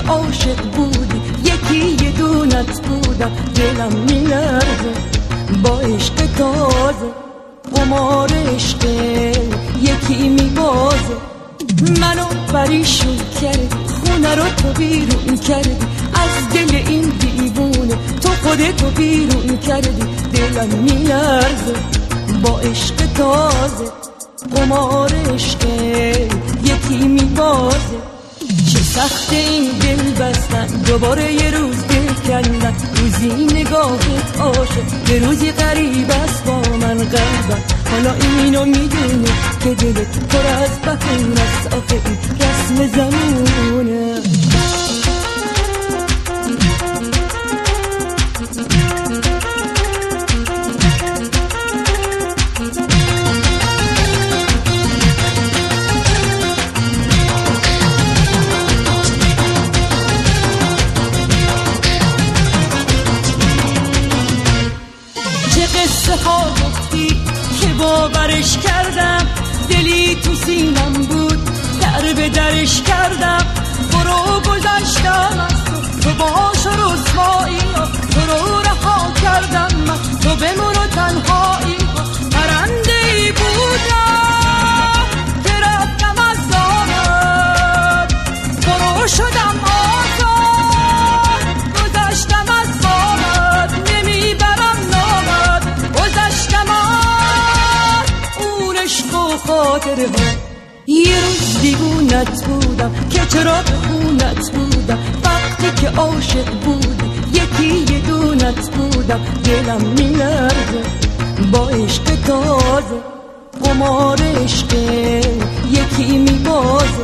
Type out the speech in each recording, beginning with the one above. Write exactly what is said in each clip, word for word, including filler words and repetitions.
عاشق بودی، یکی یه دونت بودم، دلم میلرزه با عشق تازه، قمار عشق یکی میبازه. منو پریشون کردی، خونه رو تو بیرون کردی، از دل این دیوونه تو خودتو بیرون کردی. دلم میلرزه با عشق تازه، قمار عشق یکی میبازه. چه سخت این دل بستن، دوباره یه روز دل کندن، روزی نگاهت عاشق، به روزی غریب است با من قلبت. حالا اینو میدونه که دلت پر از بخون است، آخه این رسم زمونه. ها گفتی که باورش کردم، دلی تو سینم بود در به درش کردم. برو گذشتم از تو، تو باش و رسوایی، تو رو رها کردم من، تو بمون و تنهایی. پرنده ای بودم که رفتم از دامت، برو شدم آزاد، گذشتم از بامت، نمیبرم نامت، گذشتم از اون عشق و خاطره ها. یه روز دیوونت بودم که چرا به خونت بودم، وقتی که عاشق بودی یکی یه دونت بودم. دلم میلرزه با عشق تازه، قمار عشق یکی میبازه.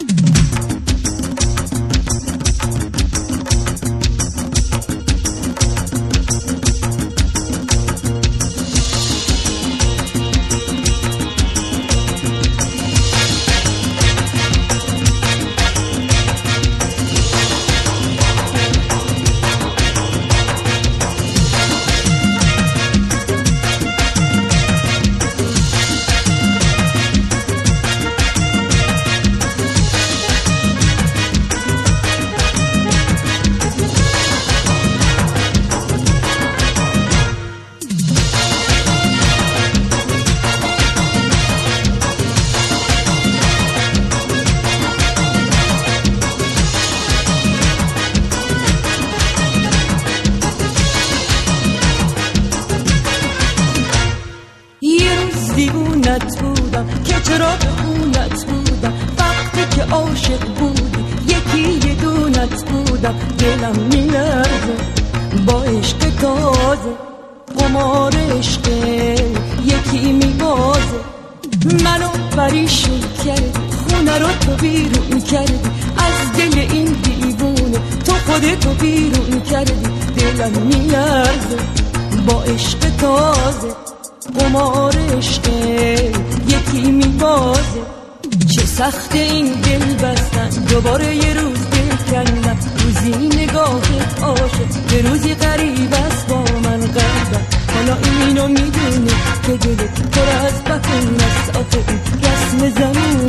دیوونت بودم که چرا به خونت بودم، وقتی که عاشق بودی یکی یه دونت بودم. دلم میلرزه با عشق تازه، قمار عشق یکی میبازه. منو پریشون کردی، خونه رو تو بیرون کردی، از دل این دیوونه تو خودتو بیرون کردی. دلم میلرزه با عشق تازه، قمار عشق یکی میبازه. چه سخت این دل بستن، دوباره یه روز دل کندن، روزی نگاهت عاشق، به روزی غریب است با من قلبت. حالا اینو میدونه که دلت پر از بخون است، آخه این رسم زمون